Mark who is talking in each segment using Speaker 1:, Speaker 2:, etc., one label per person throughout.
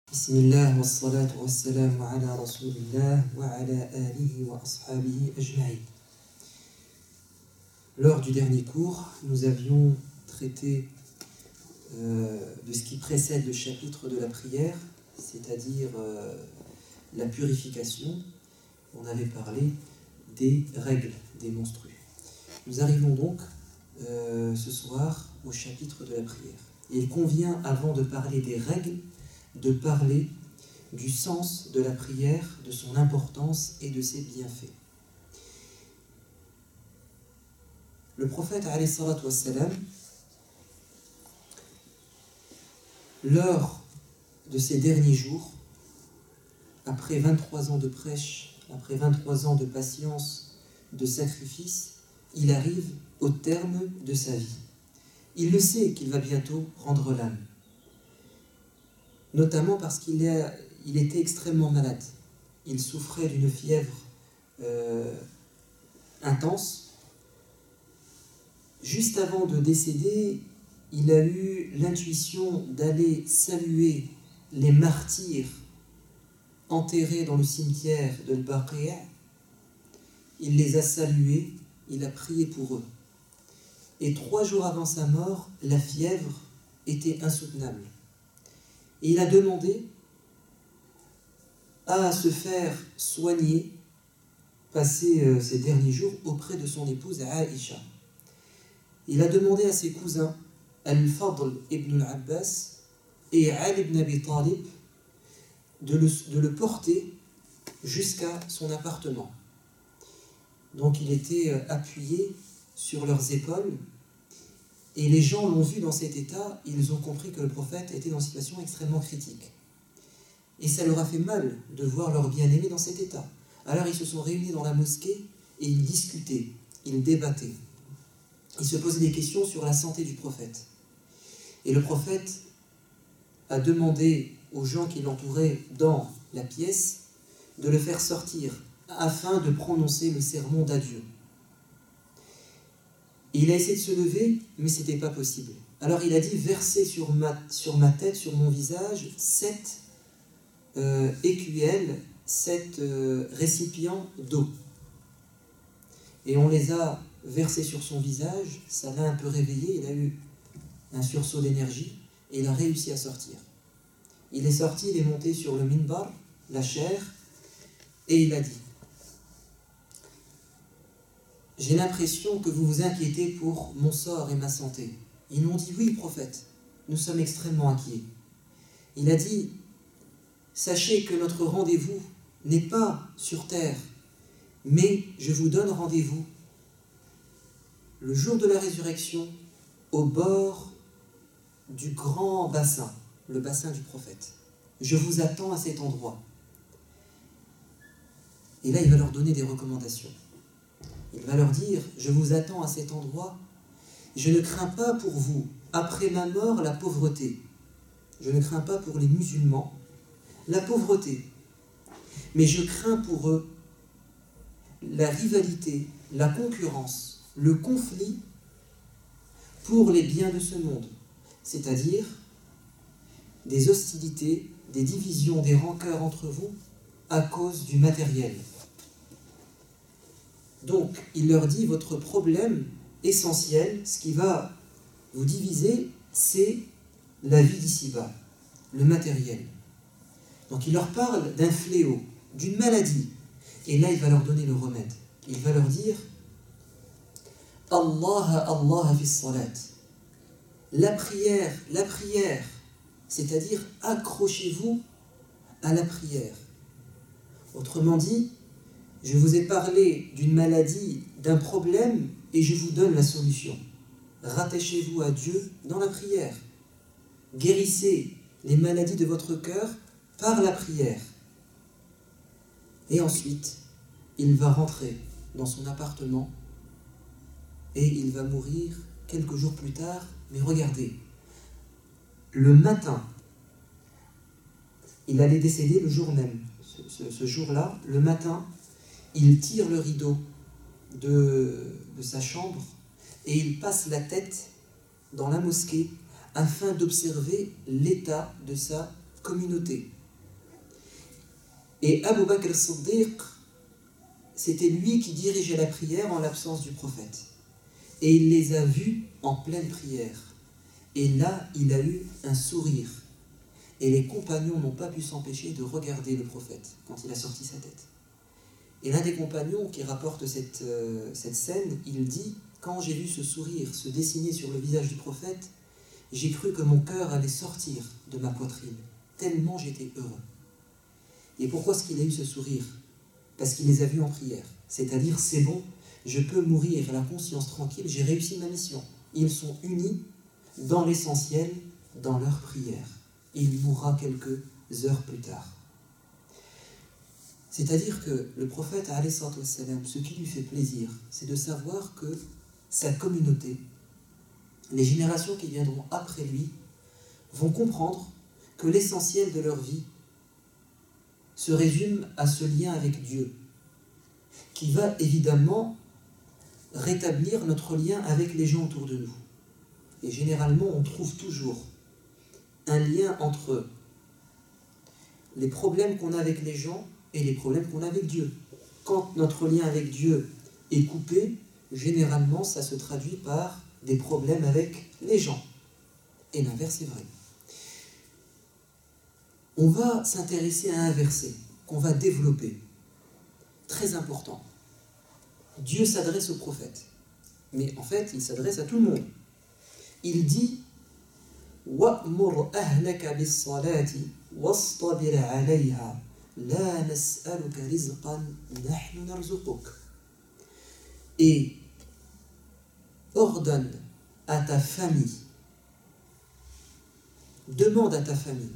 Speaker 1: Bismillah wa salatu wa salam ala rasulillah wa ala alihi wa ashabihi ajma'in. Lors du dernier cours, nous avions traité de ce qui précède le chapitre de la prière, c'est-à-dire la purification. On avait parlé des règles des menstrues. Nous arrivons donc ce soir au chapitre de la prière. Et il convient, avant de parler des règles, de parler du sens de la prière, de son importance et de ses bienfaits. Le prophète, alayhi salatu wassalam, lors de ces derniers jours, après 23 ans de prêche, après 23 ans de patience, de sacrifice, il arrive au terme de sa vie. Il le sait qu'il va bientôt rendre l'âme. Notamment parce qu'il était extrêmement malade. Il souffrait d'une fièvre intense. Juste avant de décéder, il a eu l'intuition d'aller saluer les martyrs enterrés dans le cimetière de Al-Baqi'. Il les a salués, il a prié pour eux. Et 3 jours avant sa mort, la fièvre était insoutenable. Et il a demandé à se faire soigner, passer ces derniers jours auprès de son épouse Aïcha. Il a demandé à ses cousins Al-Fadl ibn al-Abbas et Ali ibn Abi Talib de le porter jusqu'à son appartement. Donc il était appuyé sur leurs épaules. Et les gens l'ont vu dans cet état, ils ont compris que le prophète était dans une situation extrêmement critique. Et ça leur a fait mal de voir leur bien-aimé dans cet état. Alors ils se sont réunis dans la mosquée et ils discutaient, ils débattaient. Ils se posaient des questions sur la santé du prophète. Et le prophète a demandé aux gens qui l'entouraient dans la pièce de le faire sortir afin de prononcer le sermon d'adieu. Et il a essayé de se lever, mais ce n'était pas possible. Alors il a dit, versez sur ma tête, sur mon visage, 7 écuelles, 7 récipients d'eau. Et on les a versés sur son visage, ça l'a un peu réveillé, il a eu un sursaut d'énergie, et il a réussi à sortir. Il est sorti, il est monté sur le minbar, la chaire, et il a dit, j'ai l'impression que vous vous inquiétez pour mon sort et ma santé. Ils m'ont dit, oui, prophète, nous sommes extrêmement inquiets. Il a dit, sachez que notre rendez-vous n'est pas sur terre, mais je vous donne rendez-vous le jour de la résurrection au bord du grand bassin, le bassin du prophète. Je vous attends à cet endroit. Et là, il va leur donner des recommandations. Il va leur dire, je vous attends à cet endroit, je ne crains pas pour vous, après ma mort, la pauvreté. Je ne crains pas pour les musulmans la pauvreté. Mais je crains pour eux la rivalité, la concurrence, le conflit pour les biens de ce monde. C'est-à-dire des hostilités, des divisions, des rancœurs entre vous à cause du matériel. Donc, il leur dit, votre problème essentiel, ce qui va vous diviser, c'est la vie d'ici-bas, le matériel. Donc, il leur parle d'un fléau, d'une maladie. Et là, il va leur donner le remède. Il va leur dire, Allah, Allah fi salat. La prière, c'est-à-dire accrochez-vous à la prière. Autrement dit, je vous ai parlé d'une maladie, d'un problème, et je vous donne la solution. Rattachez-vous à Dieu dans la prière. Guérissez les maladies de votre cœur par la prière. Et ensuite, il va rentrer dans son appartement et il va mourir quelques jours plus tard. Mais regardez, le matin, il allait décéder le jour même. Ce jour-là, le matin, il tire le rideau de sa chambre et il passe la tête dans la mosquée afin d'observer l'état de sa communauté. Et Abu Bakr as-Siddiq, c'était lui qui dirigeait la prière en l'absence du prophète. Et il les a vus en pleine prière. Et là, il a eu un sourire. Et les compagnons n'ont pas pu s'empêcher de regarder le prophète quand il a sorti sa tête. Et l'un des compagnons qui rapporte cette scène, il dit « Quand j'ai vu ce sourire se dessiner sur le visage du prophète, j'ai cru que mon cœur allait sortir de ma poitrine, tellement j'étais heureux. » Et pourquoi est-ce qu'il a eu ce sourire? Parce qu'il les a vus en prière. C'est-à-dire, c'est bon, je peux mourir la conscience tranquille, j'ai réussi ma mission. Ils sont unis dans l'essentiel, dans leur prière. Il mourra quelques heures plus tard. C'est-à-dire que le prophète, alayhi salatu wassalam, ce qui lui fait plaisir, c'est de savoir que sa communauté, les générations qui viendront après lui, vont comprendre que l'essentiel de leur vie se résume à ce lien avec Dieu, qui va évidemment rétablir notre lien avec les gens autour de nous. Et généralement, on trouve toujours un lien entre les problèmes qu'on a avec les gens et les problèmes qu'on a avec Dieu. Quand notre lien avec Dieu est coupé, généralement, ça se traduit par des problèmes avec les gens. Et l'inverse est vrai. On va s'intéresser à un verset qu'on va développer, très important. Dieu s'adresse au prophète, mais en fait, il s'adresse à tout le monde. Il dit « Wa'mur ahlaka bis-salati wastabir 'alayha la nas'aluka rizqan nahnu narzuquk » Et ordonne à ta famille, demande à ta famille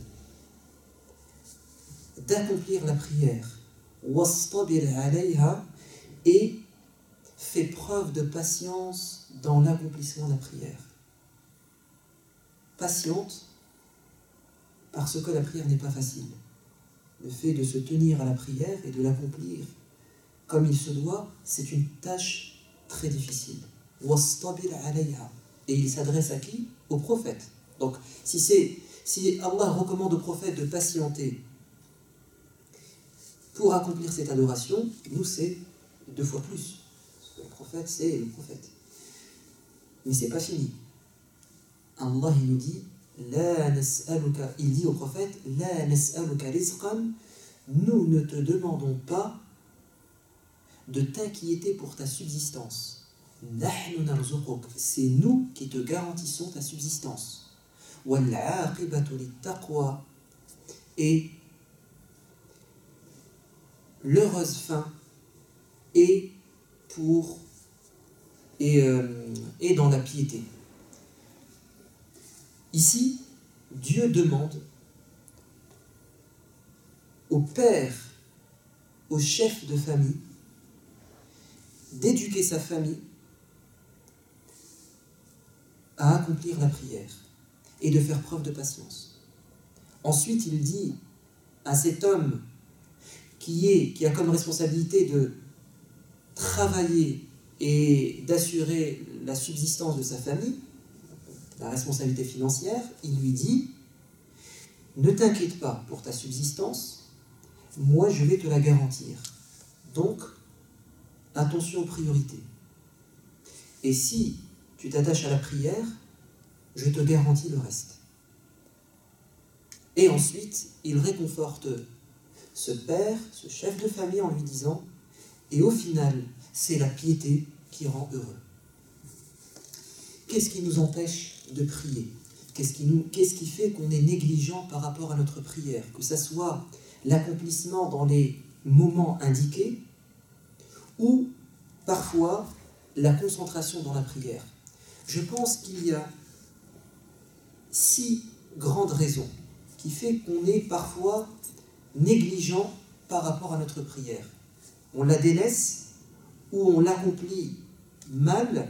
Speaker 1: d'accomplir la prière, wastabir 'alayha, et fais preuve de patience dans l'accomplissement de la prière. Patiente, parce que la prière n'est pas facile. Le fait de se tenir à la prière et de l'accomplir comme il se doit, c'est une tâche très difficile. Wastabir 'alayha. Et il s'adresse à qui? Au prophète. Donc, si Allah recommande au prophète de patienter pour accomplir cette adoration, nous c'est 2 fois plus. Parce que le prophète, c'est le prophète. Mais c'est pas fini. Allah il nous dit, La nas'aluka, il dit au prophète, La nas'aluka rizqan, nous ne te demandons pas de t'inquiéter pour ta subsistance. Nahnu narzuquk, c'est nous qui te garantissons ta subsistance. Wal 'aqibatu lit-taqwa, et l'heureuse fin est dans la piété. Ici, Dieu demande au père, au chef de famille, d'éduquer sa famille à accomplir la prière et de faire preuve de patience. Ensuite, il dit à cet homme qui a comme responsabilité de travailler et d'assurer la subsistance de sa famille, la responsabilité financière, il lui dit « Ne t'inquiète pas pour ta subsistance, moi je vais te la garantir. Donc, attention aux priorités. Et si tu t'attaches à la prière, je te garantis le reste. » Et ensuite, il réconforte ce père, ce chef de famille en lui disant « Et au final, c'est la piété qui rend heureux. » Qu'est-ce qui nous empêche de prier? Qu'est-ce qui fait qu'on est négligent par rapport à notre prière? Que ce soit l'accomplissement dans les moments indiqués ou parfois la concentration dans la prière. Je pense qu'il y a 6 grandes raisons qui fait qu'on est parfois négligent par rapport à notre prière. On la délaisse ou on l'accomplit mal.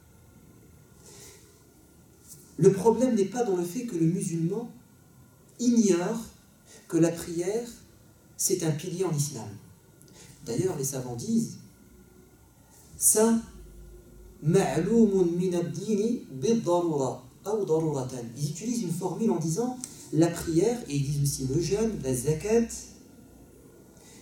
Speaker 1: Le problème n'est pas dans le fait que le musulman ignore que la prière, c'est un pilier en islam. D'ailleurs, les savants disent ça ma'loumun min ad-dini bid-darura aw daruratan. Ils utilisent une formule en disant la prière, et ils disent aussi le jeûne, la zakat,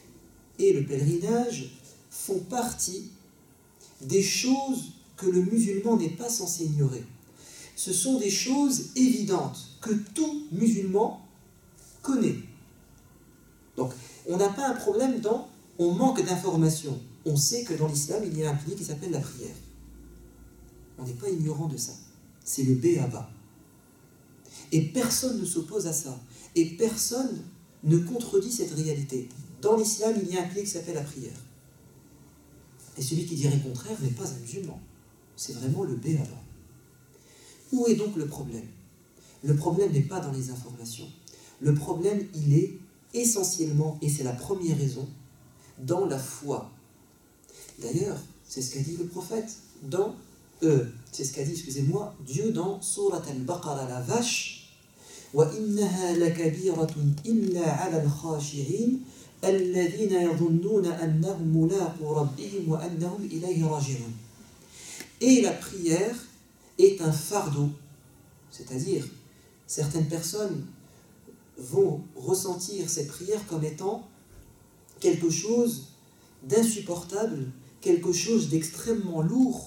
Speaker 1: et le pèlerinage font partie des choses que le musulman n'est pas censé ignorer. Ce sont des choses évidentes que tout musulman connaît. Donc, on n'a pas un problème on manque d'informations. On sait que dans l'islam, il y a un pilier qui s'appelle la prière. On n'est pas ignorant de ça. C'est le béaba. Et personne ne s'oppose à ça. Et personne ne contredit cette réalité. Dans l'islam, il y a un pilier qui s'appelle la prière. Et celui qui dirait le contraire n'est pas un musulman. C'est vraiment le béaba. Où est donc le problème? Le problème n'est pas dans les informations. Le problème, il est essentiellement, et c'est la première raison, dans la foi. D'ailleurs, c'est ce qu'a dit le prophète c'est ce qu'a dit, excusez-moi, Dieu dans Surat al-Baqarah, la vache. وَإِنَّهَا لَكَبِيرَةٌ إِلَّا عَلَى الْخَاشِعِينَ الَّذِينَ يَظُنُّونَ أَنَّهُمْ مُلَاقُو رَبِّهِمْ وَأَنَّهُمْ إِلَيْهِ رَاجِعُونَ. Et la prière est un fardeau, c'est-à-dire certaines personnes vont ressentir cette prière comme étant quelque chose d'insupportable, quelque chose d'extrêmement lourd.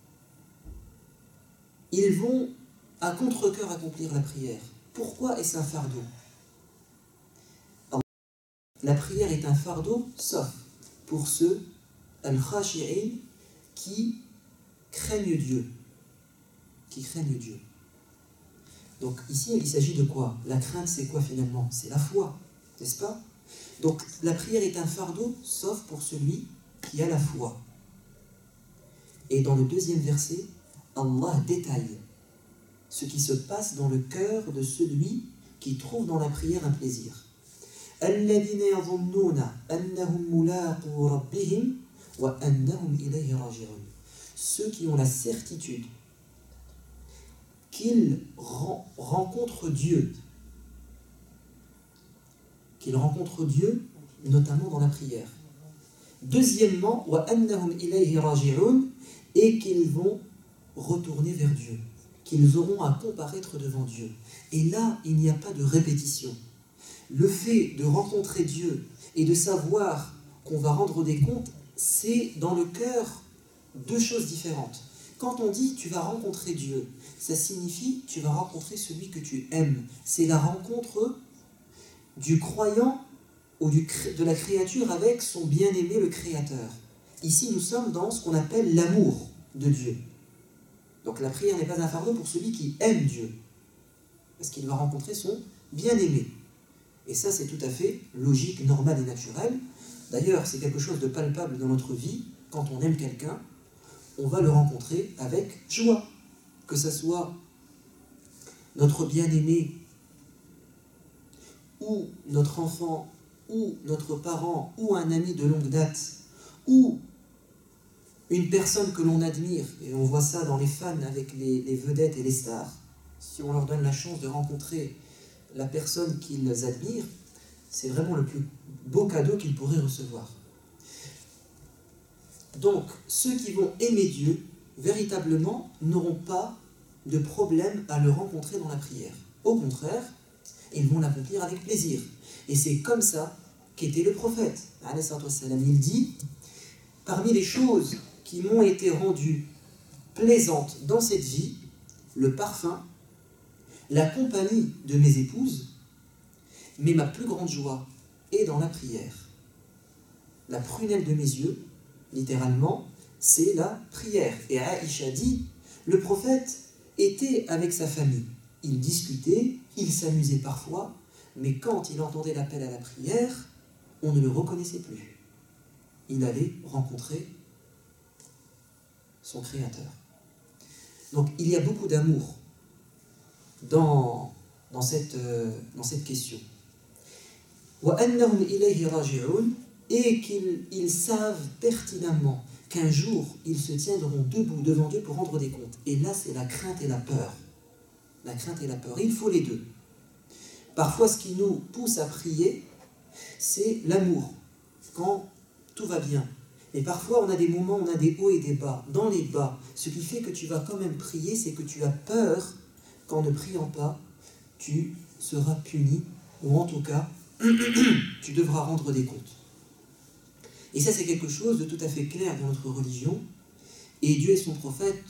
Speaker 1: Ils vont à contre-cœur accomplir la prière. Pourquoi est-ce un fardeau? La prière est un fardeau, sauf pour ceux, al-khashi'in, qui craignent Dieu. Qui craignent Dieu. Donc ici, il s'agit de quoi? La crainte, c'est quoi finalement? C'est la foi, n'est-ce pas? Donc la prière est un fardeau, sauf pour celui qui a la foi. Et dans le deuxième verset, Allah détaille ce qui se passe dans le cœur de celui qui trouve dans la prière un plaisir. الَّذِينَ يَظُنُّونَ أَنَّهُمْ مُلَاقُو رَبِّهِمْ وَأَنَّهُمْ إِلَيْهِ رَاجِعُونَ. Ceux qui ont la certitude qu'ils rencontrent Dieu, notamment dans la prière. Deuxièmement, وَأَنَّهُمْ إِلَيْهِ رَاجِعُونَ, et qu'ils vont retourner vers Dieu, qu'ils auront à comparaître devant Dieu. Et là, il n'y a pas de répétition. Le fait de rencontrer Dieu et de savoir qu'on va rendre des comptes, c'est dans le cœur deux choses différentes. Quand on dit tu vas rencontrer Dieu, ça signifie tu vas rencontrer celui que tu aimes. C'est la rencontre du croyant ou de la créature avec son bien-aimé, le Créateur. Ici, nous sommes dans ce qu'on appelle l'amour de Dieu. Donc la prière n'est pas un fardeau pour celui qui aime Dieu, parce qu'il va rencontrer son bien-aimé. Et ça, c'est tout à fait logique, normal et naturel. D'ailleurs, c'est quelque chose de palpable dans notre vie. Quand on aime quelqu'un, on va le rencontrer avec joie. Que ce soit notre bien-aimé, ou notre enfant, ou notre parent, ou un ami de longue date, ou une personne que l'on admire, et on voit ça dans les fans avec les vedettes et les stars. Si on leur donne la chance de rencontrer la personne qu'ils admirent, c'est vraiment le plus beau cadeau qu'ils pourraient recevoir. Donc, ceux qui vont aimer Dieu, véritablement, n'auront pas de problème à le rencontrer dans la prière. Au contraire, ils vont l'accomplir avec plaisir. Et c'est comme ça qu'était le prophète. Il dit, parmi les choses qui m'ont été rendues plaisantes dans cette vie, le parfum, la compagnie de mes épouses, mais ma plus grande joie est dans la prière. La prunelle de mes yeux, littéralement, c'est la prière. Et Aïcha dit, le prophète était avec sa famille. Il discutait, il s'amusait parfois, mais quand il entendait l'appel à la prière, on ne le reconnaissait plus. Il allait rencontrer son Créateur. Donc il y a beaucoup d'amour dans cette question. وَأَنَّهُمْ إِلَيْهِ رَاجِعُونَ, et qu'ils savent pertinemment qu'un jour ils se tiendront debout devant Dieu pour rendre des comptes. Et là, c'est la crainte et la peur. La crainte et la peur. Il faut les deux. Parfois, ce qui nous pousse à prier, c'est l'amour, quand tout va bien. Et parfois, on a des moments où on a des hauts et des bas. Dans les bas, ce qui fait que tu vas quand même prier, c'est que tu as peur qu'en ne priant pas, tu seras puni, ou en tout cas, tu devras rendre des comptes. Et ça, c'est quelque chose de tout à fait clair dans notre religion. Et Dieu et son prophète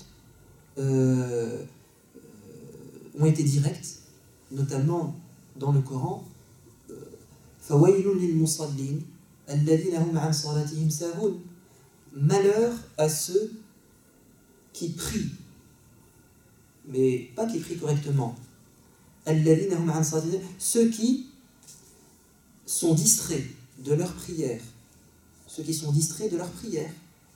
Speaker 1: ont été directs, notamment dans le Coran. فَوَيْلٌ لِلْمُصَلِّينَ الَّذِينَ هُمْ عَنْ صَلَاتِهِمْ سَاهُونَ. Malheur à ceux qui prient, mais pas qui prient correctement. الَّذِينَ هُمْ عَنْ صَلَاتِهِمْ, ceux qui sont distraits de leur prière. Ceux qui sont distraits de leur prière.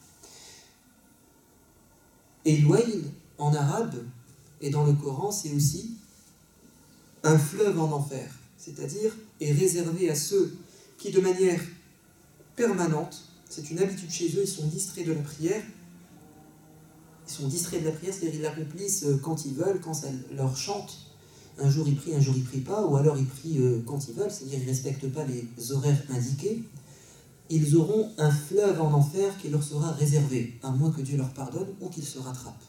Speaker 1: Et l'Ouaïl, en arabe, et dans le Coran, c'est aussi un fleuve en enfer, c'est-à-dire est réservé à ceux qui, de manière permanente, c'est une habitude chez eux, ils sont distraits de la prière. Ils sont distraits de la prière, c'est-à-dire ils l'accomplissent quand ils veulent, quand ça leur chante. Un jour ils prient, un jour ils prient pas, ou alors ils prient quand ils veulent, c'est-à-dire ils ne respectent pas les horaires indiqués. Ils auront un fleuve en enfer qui leur sera réservé, à moins que Dieu leur pardonne ou qu'ils se rattrapent.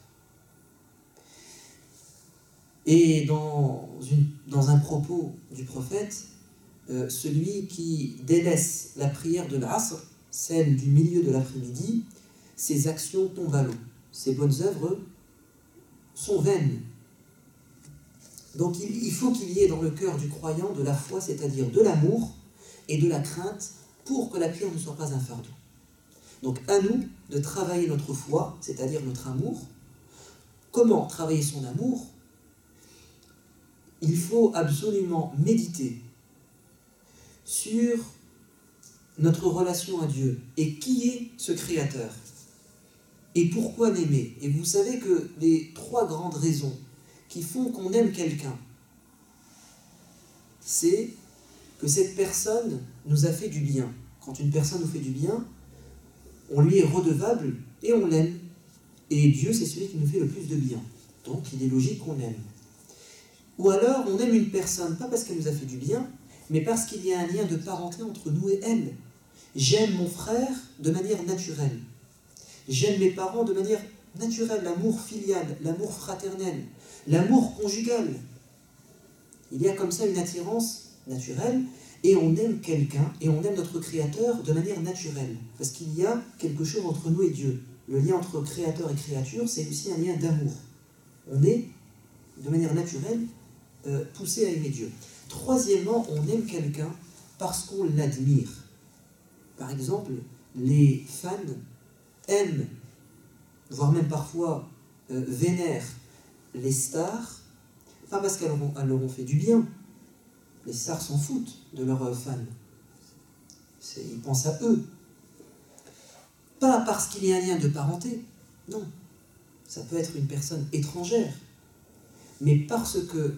Speaker 1: Et dans un propos du prophète, celui qui délaisse la prière de l'Asr, celle du milieu de l'après-midi, ses actions tombent à l'eau. Ses bonnes œuvres sont vaines. Donc il faut qu'il y ait dans le cœur du croyant de la foi, c'est-à-dire de l'amour et de la crainte, pour que la prière ne soit pas un fardeau. Donc à nous de travailler notre foi, c'est-à-dire notre amour. Comment travailler son amour? Il faut absolument méditer sur notre relation à Dieu et qui est ce Créateur et pourquoi l'aimer. Et vous savez que les 3 grandes raisons qui font qu'on aime quelqu'un, c'est que cette personne nous a fait du bien. Quand une personne nous fait du bien, on lui est redevable et on l'aime. Et Dieu, c'est celui qui nous fait le plus de bien. Donc il est logique qu'on l'aime. Ou alors on aime une personne, pas parce qu'elle nous a fait du bien, mais parce qu'il y a un lien de parenté entre nous et elle. J'aime mon frère de manière naturelle. J'aime mes parents de manière naturelle, l'amour filial, l'amour fraternel, l'amour conjugal. Il y a comme ça une attirance naturelle, et on aime quelqu'un, et on aime notre Créateur de manière naturelle, parce qu'il y a quelque chose entre nous et Dieu. Le lien entre Créateur et créature, c'est aussi un lien d'amour. On est, de manière naturelle, poussé à aimer Dieu. Troisièmement, on aime quelqu'un parce qu'on l'admire. Par exemple, les fans aiment, voire même parfois vénèrent les stars, pas parce qu'elles leur ont fait du bien. Les stars s'en foutent de leurs fans. Ils pensent à eux. Pas parce qu'il y a un lien de parenté, non. Ça peut être une personne étrangère, mais parce que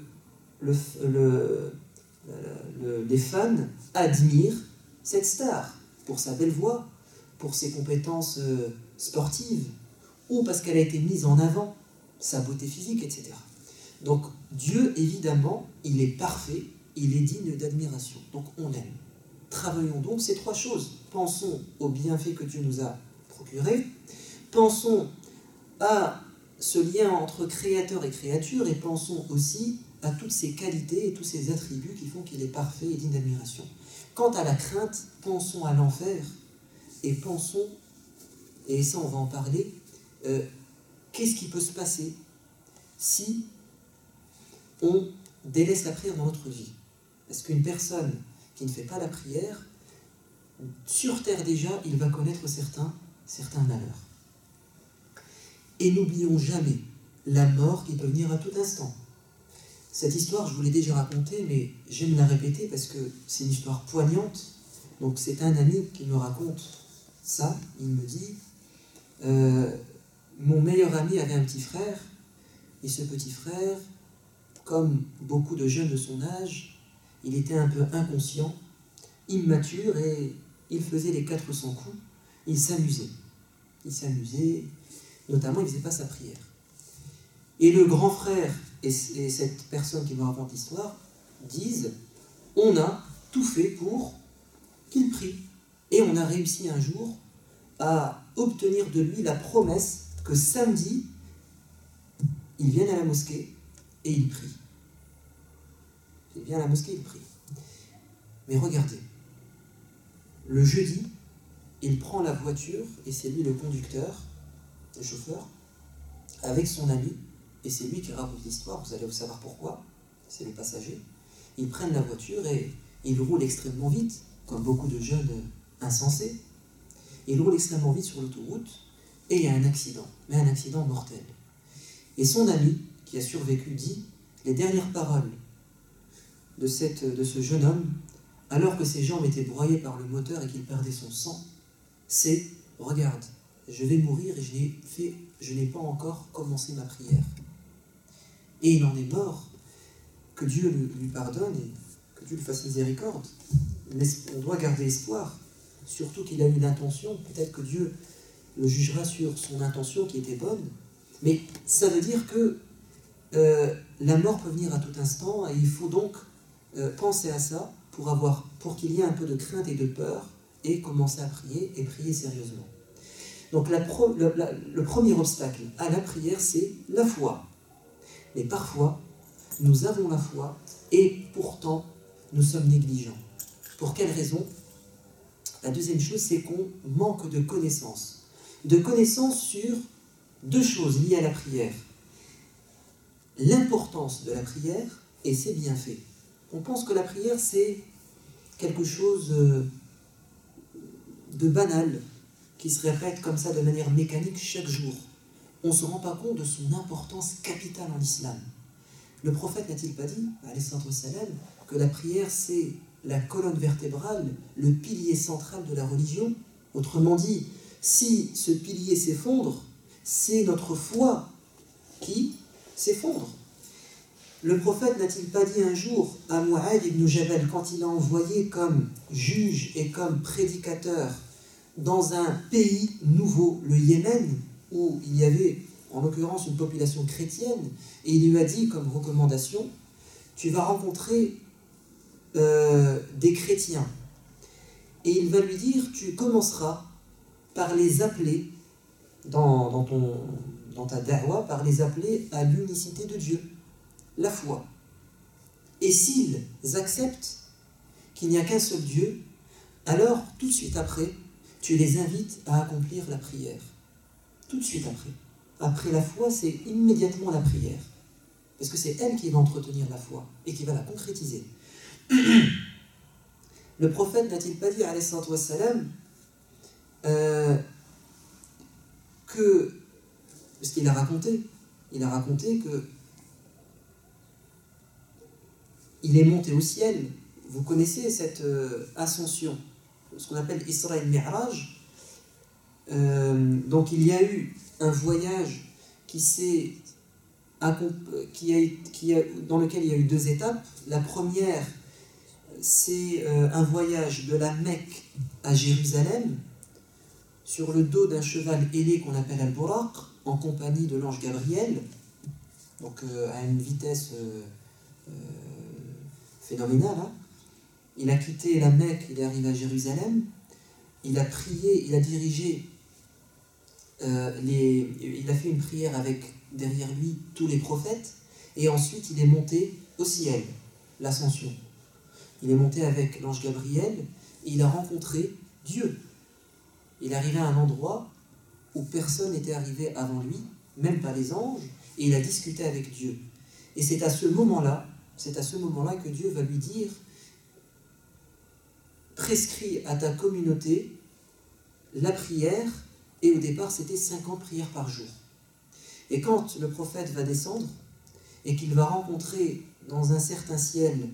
Speaker 1: les fans admirent cette star pour sa belle voix, pour ses compétences sportives, ou parce qu'elle a été mise en avant, sa beauté physique, etc. Donc Dieu, évidemment, il est parfait, il est digne d'admiration. Donc on l'aime. Travaillons donc ces 3 choses. Pensons aux bienfaits que Dieu nous a procurés. Pensons à ce lien entre créateur et créature, et pensons aussi à toutes ces qualités et tous ces attributs qui font qu'il est parfait et digne d'admiration. Quant à la crainte, pensons à l'enfer, et pensons, et ça on va en parler, qu'est-ce qui peut se passer si on délaisse la prière dans notre vie? Parce qu'une personne qui ne fait pas la prière, sur terre déjà, il va connaître certains malheurs. Et n'oublions jamais la mort qui peut venir à tout instant. Cette histoire, je vous l'ai déjà racontée, mais j'aime la répéter parce que c'est une histoire poignante. Donc c'est un ami qui me raconte ça. Il me dit, mon meilleur ami avait un petit frère, et ce petit frère, comme beaucoup de jeunes de son âge, il était un peu inconscient, immature, et il faisait les 400 coups. Il s'amusait, notamment il ne faisait pas sa prière. Et le grand frère et cette personne qui me raconte l'histoire disent, on a tout fait pour qu'il prie. Et on a réussi un jour à obtenir de lui la promesse que samedi, il vienne à la mosquée et il prie. Il vient à la mosquée et il prie. Mais regardez, le jeudi, il prend la voiture, et c'est lui le conducteur, le chauffeur, avec son ami, et c'est lui qui raconte l'histoire, vous allez savoir pourquoi, c'est les passagers. Ils prennent la voiture et ils roulent extrêmement vite, comme beaucoup de jeunes insensés. Ils roulent extrêmement vite sur l'autoroute, et il y a un accident, mais un accident mortel. Et son ami, qui a survécu, dit les dernières paroles de ce jeune homme, alors que ses jambes étaient broyées par le moteur et qu'il perdait son sang, c'est « Regarde, je vais mourir et je n'ai pas encore commencé ma prière. » Et il en est mort, que Dieu lui pardonne et que Dieu lui fasse miséricorde. Mais on doit garder espoir, surtout qu'il a eu l'intention, peut-être que Dieu le jugera sur son intention qui était bonne, mais ça veut dire que la mort peut venir à tout instant et il faut donc penser à ça pour qu'il y ait un peu de crainte et de peur et commencer à prier et prier sérieusement. Donc le premier obstacle à la prière, c'est la foi. Mais parfois, nous avons la foi et pourtant, nous sommes négligents. Pour quelle raison? La deuxième chose, c'est qu'on manque de connaissances. De connaissances sur deux choses liées à la prière. L'importance de la prière et ses bienfaits. On pense que la prière, c'est quelque chose de banal, qui se répète comme ça de manière mécanique chaque jour. On ne se rend pas compte de son importance capitale en islam. Le prophète n'a-t-il pas dit, alayhi salam, que la prière, c'est la colonne vertébrale, le pilier central de la religion? Autrement dit, si ce pilier s'effondre, c'est notre foi qui s'effondre. Le prophète n'a-t-il pas dit un jour à Mu'adh ibn Jabal, quand il l'a envoyé comme juge et comme prédicateur dans un pays nouveau, le Yémen, où il y avait en l'occurrence une population chrétienne, et il lui a dit comme recommandation, tu vas rencontrer des chrétiens, et il va lui dire, tu commenceras par les appeler, dans ta da'wa, par les appeler à l'unicité de Dieu, la foi. Et s'ils acceptent qu'il n'y a qu'un seul Dieu, alors tout de suite après, tu les invites à accomplir la prière. Tout de suite après. Après la foi, c'est immédiatement la prière. Parce que c'est elle qui va entretenir la foi et qui va la concrétiser. Le prophète n'a-t-il pas dit, alayhi wassalam, que, parce qu'il a raconté que il est monté au ciel. Vous connaissez cette ascension, ce qu'on appelle Isra et Mi'raj. Donc il y a eu un voyage dans lequel il y a eu deux étapes. La première, c'est un voyage de la Mecque à Jérusalem sur le dos d'un cheval ailé qu'on appelle Al-Buraq, en compagnie de l'ange Gabriel, donc à une vitesse phénoménale. Hein. Il a quitté la Mecque, il est arrivé à Jérusalem, il a prié, il a dirigé, il a fait une prière avec derrière lui tous les prophètes, et ensuite il est monté au ciel, l'ascension. Il est monté avec l'ange Gabriel, et il a rencontré Dieu. Il est arrivé à un endroit où personne n'était arrivé avant lui, même pas les anges, et il a discuté avec Dieu. Et c'est à ce moment-là que Dieu va lui dire, prescris à ta communauté la prière, et au départ c'était 50 prières par jour. Et quand le prophète va descendre, et qu'il va rencontrer dans un certain ciel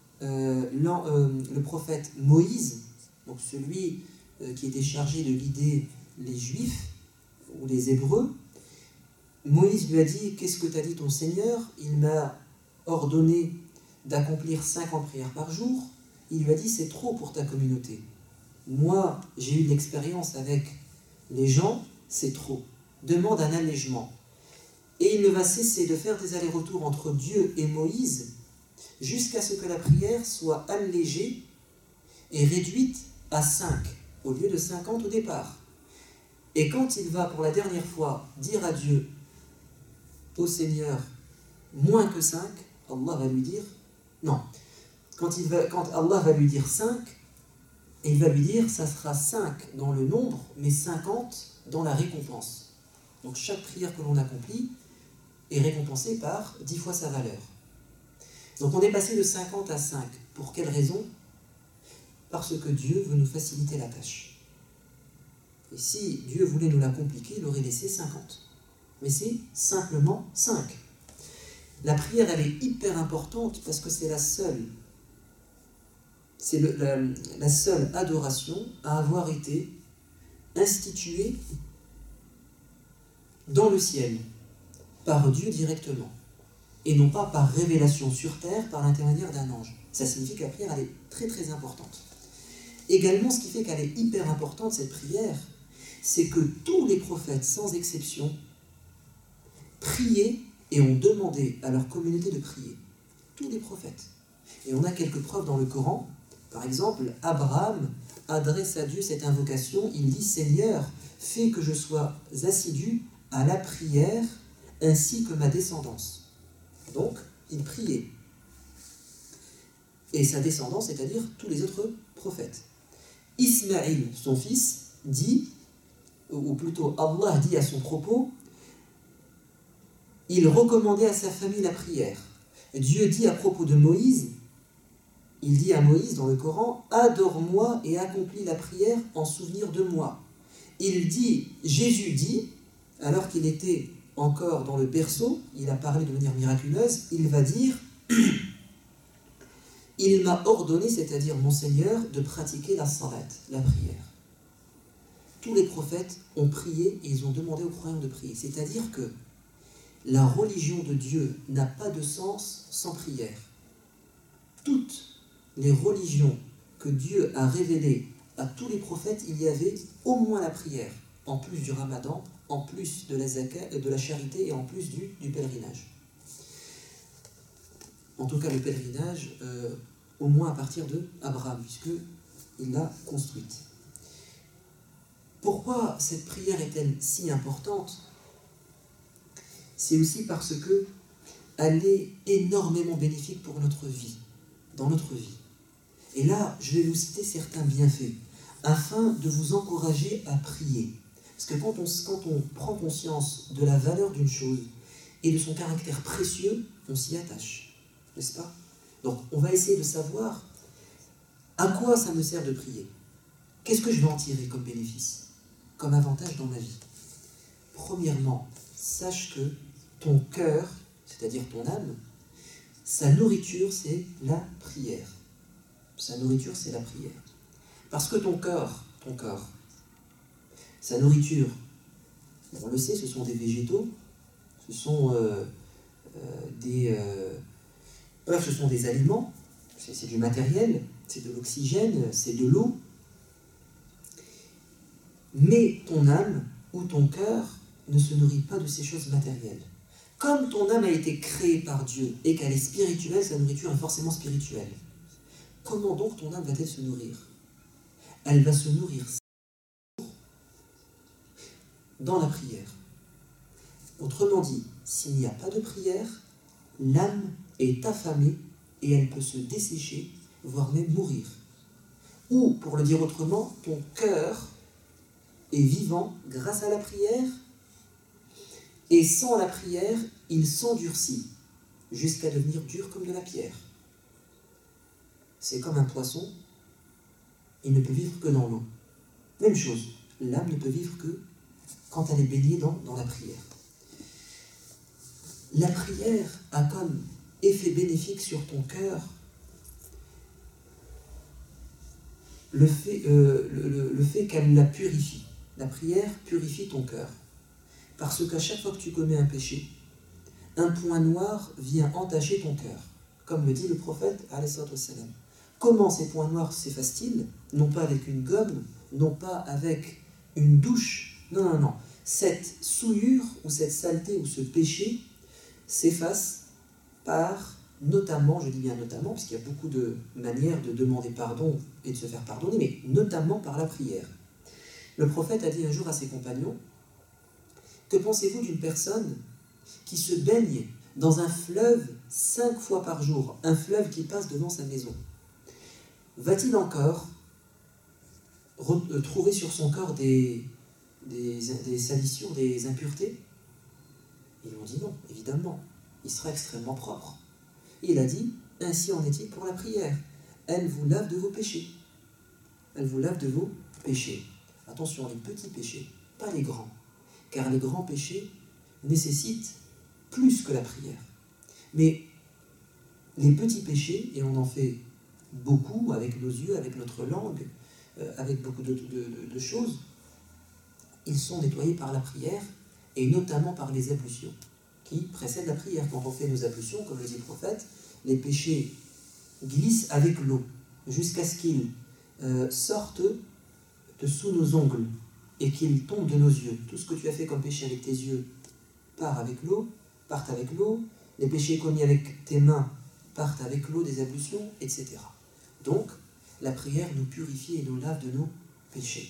Speaker 1: le prophète Moïse, donc celui qui était chargé de guider les Juifs ou les Hébreux, Moïse lui a dit, qu'est-ce que t'a dit ton Seigneur? Il m'a ordonné d'accomplir 50 prières par jour. Il lui a dit, c'est trop pour ta communauté. Moi, j'ai eu de l'expérience avec les gens, c'est trop. Demande un allègement. Et il ne va cesser de faire des allers-retours entre Dieu et Moïse jusqu'à ce que la prière soit allégée et réduite à 5, au lieu de 50 au départ. Et quand il va pour la dernière fois dire à Dieu, au Seigneur, moins que 5, Allah va lui dire, non. Quand Allah va lui dire 5, Et il va lui dire, ça sera 5 dans le nombre, mais 50 dans la récompense. Donc chaque prière que l'on accomplit est récompensée par 10 fois sa valeur. Donc on est passé de 50 à 5. Pour quelle raison? Parce que Dieu veut nous faciliter la tâche. Et si Dieu voulait nous la compliquer, il aurait laissé 50. Mais c'est simplement 5. La prière, elle est hyper importante parce que c'est la seule adoration à avoir été instituée dans le ciel, par Dieu directement, et non pas par révélation sur terre, par l'intermédiaire d'un ange. Ça signifie que la prière, elle est très très importante. Également, ce qui fait qu'elle est hyper importante, cette prière, c'est que tous les prophètes, sans exception, priaient et ont demandé à leur communauté de prier. Tous les prophètes. Et on a quelques preuves dans le Coran. Par exemple, Abraham adresse à Dieu cette invocation. Il dit « Seigneur, fais que je sois assidu à la prière ainsi que ma descendance. » Donc, il priait. Et sa descendance, c'est-à-dire tous les autres prophètes. Ismaïl, son fils, dit, ou plutôt Allah dit à son propos, il recommandait à sa famille la prière. Dieu dit à propos de Moïse, il dit à Moïse dans le Coran, « Adore-moi et accomplis la prière en souvenir de moi. » Jésus dit, alors qu'il était encore dans le berceau, il a parlé de manière miraculeuse, il va dire, « Il m'a ordonné, c'est-à-dire mon Seigneur, de pratiquer la salat, la prière. » Tous les prophètes ont prié et ils ont demandé aux croyants de prier. C'est-à-dire que la religion de Dieu n'a pas de sens sans prière. Toutes les religions que Dieu a révélées à tous les prophètes, il y avait au moins la prière, en plus du ramadan, en plus de la zakat, de la charité et en plus du pèlerinage. En tout cas, le pèlerinage, au moins à partir de Abraham, puisqu'il l'a construite. Pourquoi cette prière est-elle si importante? C'est aussi parce qu'elle est énormément bénéfique pour notre vie, dans notre vie. Et là, je vais vous citer certains bienfaits, afin de vous encourager à prier. Parce que quand on prend conscience de la valeur d'une chose et de son caractère précieux, on s'y attache, n'est-ce pas? Donc, on va essayer de savoir à quoi ça me sert de prier. Qu'est-ce que je vais en tirer comme bénéfice, comme avantage dans ma vie? Premièrement, sache que ton cœur, c'est-à-dire ton âme, sa nourriture, c'est la prière. Sa nourriture, c'est la prière. Parce que ton corps, sa nourriture, on le sait, ce sont des végétaux, ce sont des aliments, c'est du matériel, c'est de l'oxygène, c'est de l'eau. Mais ton âme ou ton cœur ne se nourrit pas de ces choses matérielles. Comme ton âme a été créée par Dieu et qu'elle est spirituelle, sa nourriture est forcément spirituelle. Comment donc ton âme va-t-elle se nourrir? Elle va se nourrir dans la prière. Autrement dit, s'il n'y a pas de prière, l'âme est affamée et elle peut se dessécher, voire même mourir. Ou, pour le dire autrement, ton cœur est vivant grâce à la prière, et sans la prière, il s'endurcit, jusqu'à devenir dur comme de la pierre. C'est comme un poisson, il ne peut vivre que dans l'eau. Même chose, l'âme ne peut vivre que quand elle est baignée dans la prière. La prière a comme effet bénéfique sur ton cœur le fait qu'elle la purifie. La prière purifie ton cœur. Parce qu'à chaque fois que tu commets un péché, un point noir vient entacher ton cœur. Comme le dit le prophète, alayhi salam. Comment ces points noirs s'effacent-ils? Non pas avec une gomme, non pas avec une douche. Non. Cette souillure ou cette saleté ou ce péché s'efface par, notamment, je dis bien notamment, parce qu'il y a beaucoup de manières de demander pardon et de se faire pardonner, mais notamment par la prière. Le prophète a dit un jour à ses compagnons, que pensez-vous d'une personne qui se baigne dans un fleuve 5 fois par jour, un fleuve qui passe devant sa maison? Va-t-il encore trouver sur son corps des salissures, des impuretés? Ils ont dit non, évidemment. Il sera extrêmement propre. Et il a dit, ainsi en est-il pour la prière. Elle vous lave de vos péchés. Elle vous lave de vos péchés. Attention, les petits péchés, pas les grands. Car les grands péchés nécessitent plus que la prière. Mais les petits péchés, et on en fait beaucoup avec nos yeux, avec notre langue, avec beaucoup de choses, ils sont nettoyés par la prière, et notamment par les ablutions qui précèdent la prière. Quand on fait nos ablutions, comme le dit le prophète, les péchés glissent avec l'eau, jusqu'à ce qu'ils sortent de sous nos ongles, et qu'ils tombent de nos yeux. Tout ce que tu as fait comme péché avec tes yeux partent avec l'eau, les péchés commis avec tes mains partent avec l'eau des ablutions, etc. Donc, la prière nous purifie et nous lave de nos péchés.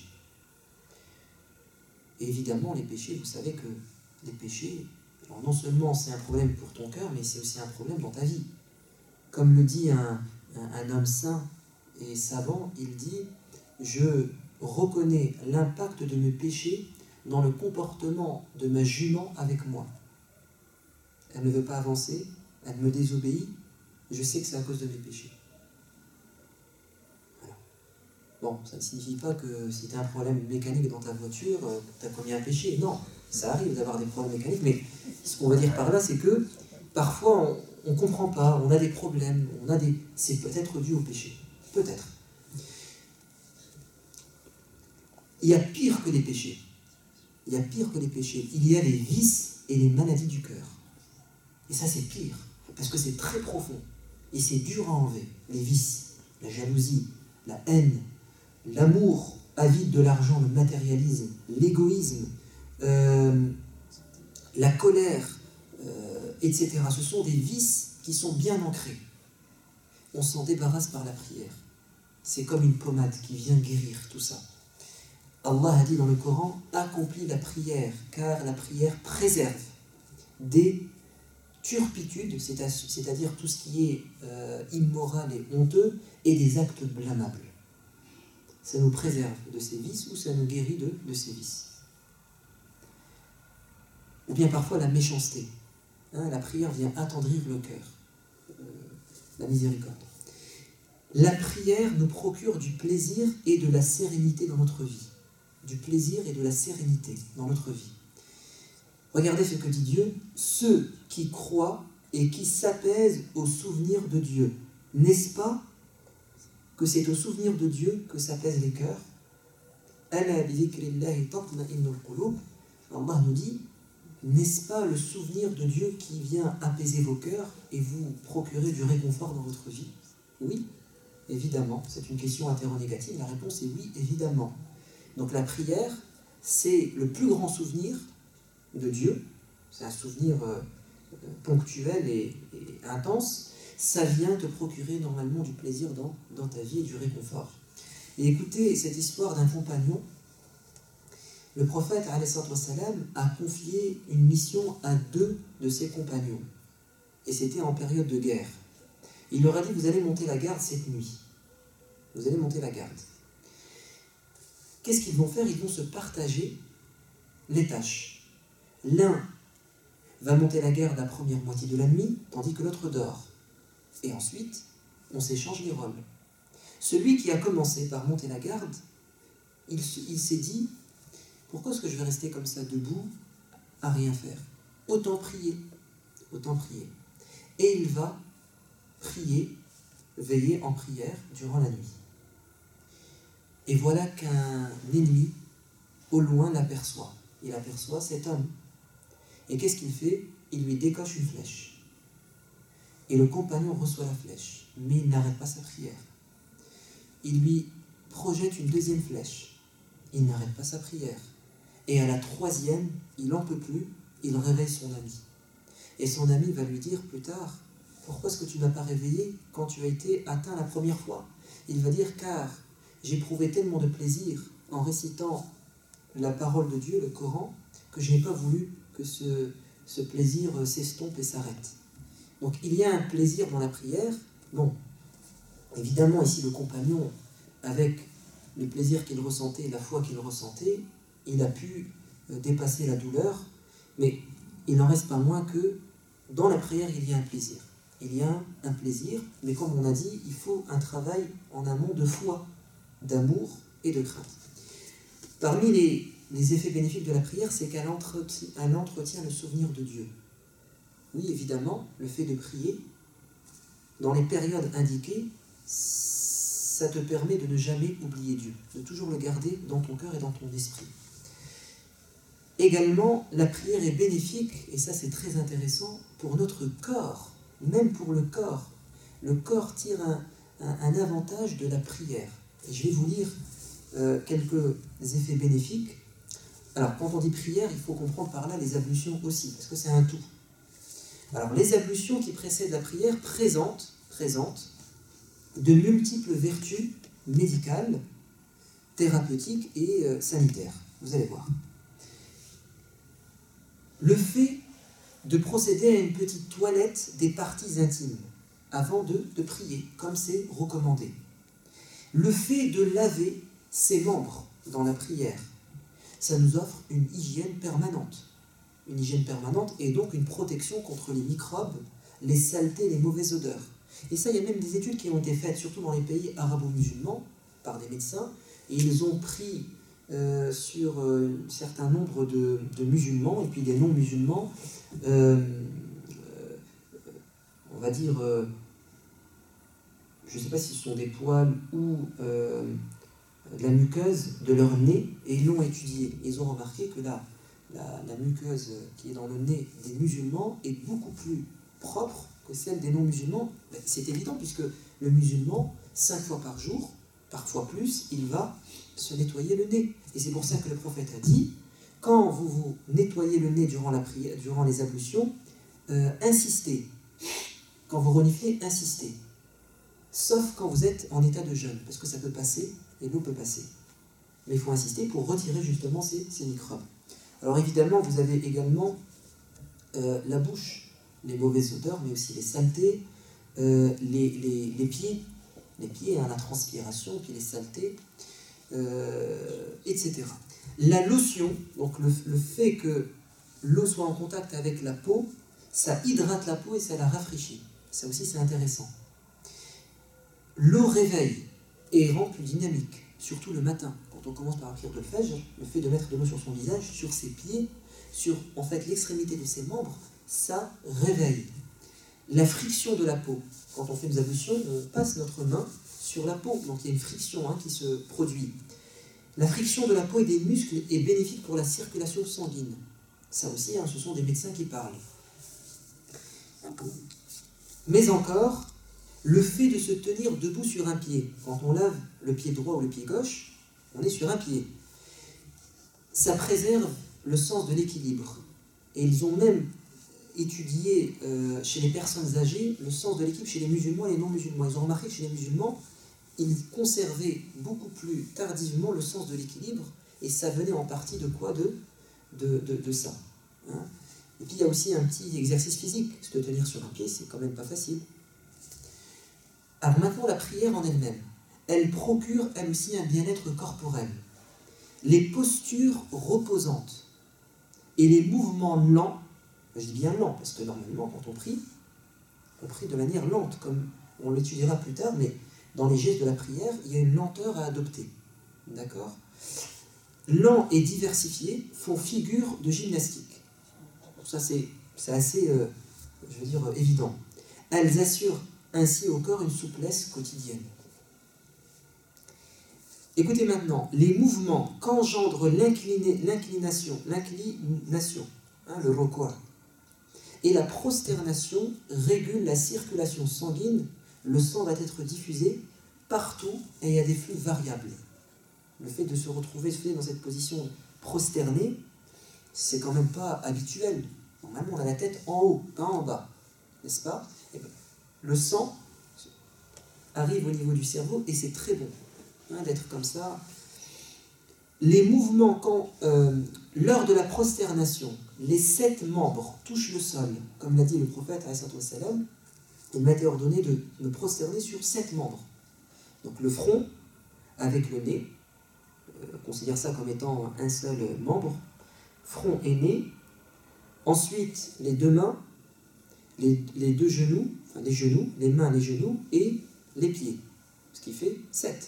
Speaker 1: Et évidemment, les péchés, vous savez que les péchés, alors non seulement c'est un problème pour ton cœur, mais c'est aussi un problème dans ta vie. Comme le dit un homme saint et savant, il dit « Je reconnais l'impact de mes péchés dans le comportement de ma jument avec moi. Elle ne veut pas avancer, elle me désobéit, je sais que c'est à cause de mes péchés. » Voilà. Bon, ça ne signifie pas que si tu as un problème mécanique dans ta voiture, tu as commis un péché. Non, ça arrive d'avoir des problèmes mécaniques, mais ce qu'on va dire par là, c'est que parfois on ne comprend pas, on a des problèmes, c'est peut-être dû au péché. Peut-être. Il y a pire que les péchés. Il y a pire que les péchés. Il y a les vices et les maladies du cœur. Et ça, c'est pire, parce que c'est très profond. Et c'est dur à enlever. Les vices, la jalousie, la haine, l'amour avide de l'argent, le matérialisme, l'égoïsme, la colère, etc. Ce sont des vices qui sont bien ancrés. On s'en débarrasse par la prière. C'est comme une pommade qui vient guérir tout ça. Allah a dit dans le Coran, accomplis la prière, car la prière préserve des turpitudes, c'est-à-dire tout ce qui est immoral et honteux, et des actes blâmables. Ça nous préserve de ces vices ou ça nous guérit de ces vices. Ou bien parfois la méchanceté. La prière vient attendrir le cœur. La miséricorde. La prière nous procure du plaisir et de la sérénité dans notre vie. Du plaisir et de la sérénité dans notre vie. Regardez ce que dit Dieu. Ceux qui croient et qui s'apaisent au souvenir de Dieu. N'est-ce pas que c'est au souvenir de Dieu que s'apaisent les cœurs? Allah nous dit, n'est-ce pas le souvenir de Dieu qui vient apaiser vos cœurs et vous procurer du réconfort dans votre vie? Oui, évidemment. C'est une question interrogative. La réponse est oui, évidemment. Donc la prière, c'est le plus grand souvenir de Dieu. C'est un souvenir ponctuel et intense. Ça vient te procurer normalement du plaisir dans ta vie et du réconfort. Et écoutez cette histoire d'un compagnon. Le prophète a confié une mission à 2 de ses compagnons. Et c'était en période de guerre. Il leur a dit, vous allez monter la garde cette nuit. Vous allez monter la garde. Qu'est-ce qu'ils vont faire? Ils vont se partager les tâches. L'un va monter la garde la première moitié de la nuit, tandis que l'autre dort. Et ensuite, on s'échange les rôles. Celui qui a commencé par monter la garde, il s'est dit, pourquoi est-ce que je vais rester comme ça debout à rien faire? Autant prier. Autant prier. Et il va prier, veiller en prière durant la nuit. Et voilà qu'un ennemi, au loin, l'aperçoit. Il aperçoit cet homme. Et qu'est-ce qu'il fait? Il lui décoche une flèche. Et le compagnon reçoit la flèche, mais il n'arrête pas sa prière. Il lui projette une deuxième flèche. Il n'arrête pas sa prière. Et à la 3e, il n'en peut plus, il réveille son ami. Et son ami va lui dire plus tard, pourquoi est-ce que tu ne m'as pas réveillé quand tu as été atteint la première fois? Il va dire, car j'éprouvais tellement de plaisir en récitant la parole de Dieu, le Coran, que je n'ai pas voulu que ce plaisir s'estompe et s'arrête. Donc il y a un plaisir dans la prière. Bon, évidemment ici le compagnon, avec le plaisir qu'il ressentait, la foi qu'il ressentait, il a pu dépasser la douleur, mais il n'en reste pas moins que dans la prière, il y a un plaisir. Il y a un plaisir, mais comme on a dit, il faut un travail en amont de foi, d'amour et de crainte. Parmi les effets bénéfiques de la prière, c'est qu'elle entretient le souvenir de Dieu. Oui, évidemment, le fait de prier, dans les périodes indiquées, ça te permet de ne jamais oublier Dieu, de toujours le garder dans ton cœur et dans ton esprit. Également, la prière est bénéfique, et ça c'est très intéressant, pour notre corps, même pour le corps. Le corps tire un avantage de la prière. Et je vais vous lire quelques effets bénéfiques. Alors, quand on dit prière, il faut comprendre par là les ablutions aussi, parce que c'est un tout. Alors, les ablutions qui précèdent la prière présentent de multiples vertus médicales, thérapeutiques et sanitaires. Vous allez voir. Le fait de procéder à une petite toilette des parties intimes avant de prier, comme c'est recommandé. Le fait de laver ses membres dans la prière, ça nous offre une hygiène permanente. Une hygiène permanente et donc une protection contre les microbes, les saletés, les mauvaises odeurs. Et ça, il y a même des études qui ont été faites, surtout dans les pays arabo-musulmans, par des médecins, et ils ont pris sur un certain nombre de musulmans, et puis des non-musulmans, on va dire, je ne sais pas si ce sont des poils ou de la muqueuse de leur nez, et ils l'ont étudié. Ils ont remarqué que la muqueuse qui est dans le nez des musulmans est beaucoup plus propre que celle des non-musulmans. C'est évident, puisque le musulman, 5 fois par jour, parfois plus, il va se nettoyer le nez. Et c'est pour ça que le prophète a dit, quand vous vous nettoyez le nez durant la prière, durant les ablutions, insistez. Quand vous reniflez, insistez. Sauf quand vous êtes en état de jeûne, parce que ça peut passer, et l'eau peut passer. Mais il faut insister pour retirer justement ces microbes. Alors évidemment, vous avez également la bouche, les mauvaises odeurs, mais aussi les saletés, les pieds, la transpiration, puis les saletés, etc. La lotion, donc le fait que l'eau soit en contact avec la peau, ça hydrate la peau et ça la rafraîchit. Ça aussi, c'est intéressant. L'eau réveille et rend plus dynamique, surtout le matin. Quand on commence par la prière de Fajr, le fait de mettre de l'eau sur son visage, sur ses pieds, sur en fait l'extrémité de ses membres, ça réveille. La friction de la peau. Quand on fait des ablutions, on passe notre main sur la peau, donc il y a une friction qui se produit. La friction de la peau et des muscles est bénéfique pour la circulation sanguine. Ça aussi, ce sont des médecins qui parlent. Mais encore, le fait de se tenir debout sur un pied, quand on lave le pied droit ou le pied gauche, on est sur un pied. Ça préserve le sens de l'équilibre. Et ils ont même étudié chez les personnes âgées le sens de l'équilibre chez les musulmans et les non-musulmans. Ils ont remarqué que chez les musulmans, ils conservaient beaucoup plus tardivement le sens de l'équilibre, et ça venait en partie de quoi? De ça. Et puis il y a aussi un petit exercice physique. Se tenir sur un pied, c'est quand même pas facile. Alors maintenant, la prière en elle-même, elle procure elle aussi un bien-être corporel. Les postures reposantes et les mouvements lents, je dis bien lents, parce que normalement quand on prie de manière lente, comme on l'étudiera plus tard, mais dans les gestes de la prière, il y a une lenteur à adopter. D'accord? Lents et diversifiés font figure de gymnastique. Ça c'est assez, évident. Elles assurent ainsi au corps une souplesse quotidienne. Écoutez maintenant, les mouvements qu'engendre l'inclination, le rukû, et la prosternation régulent la circulation sanguine. Le sang va être diffusé partout et il y a des flux variables. Le fait de se retrouver dans cette position prosternée, c'est quand même pas habituel. Normalement, on a la tête en haut, pas en bas, n'est-ce pas? Le sang arrive au niveau du cerveau et c'est très bon d'être comme ça. Les mouvements, quand lors de la prosternation, les 7 membres touchent le sol, comme l'a dit le prophète, il m'a été ordonné de me prosterner sur 7 membres. Donc le front avec le nez, considère ça comme étant un seul membre. Front et nez. Ensuite, les deux mains, les deux genoux, enfin les genoux, les mains, les genoux et les pieds. Ce qui fait 7.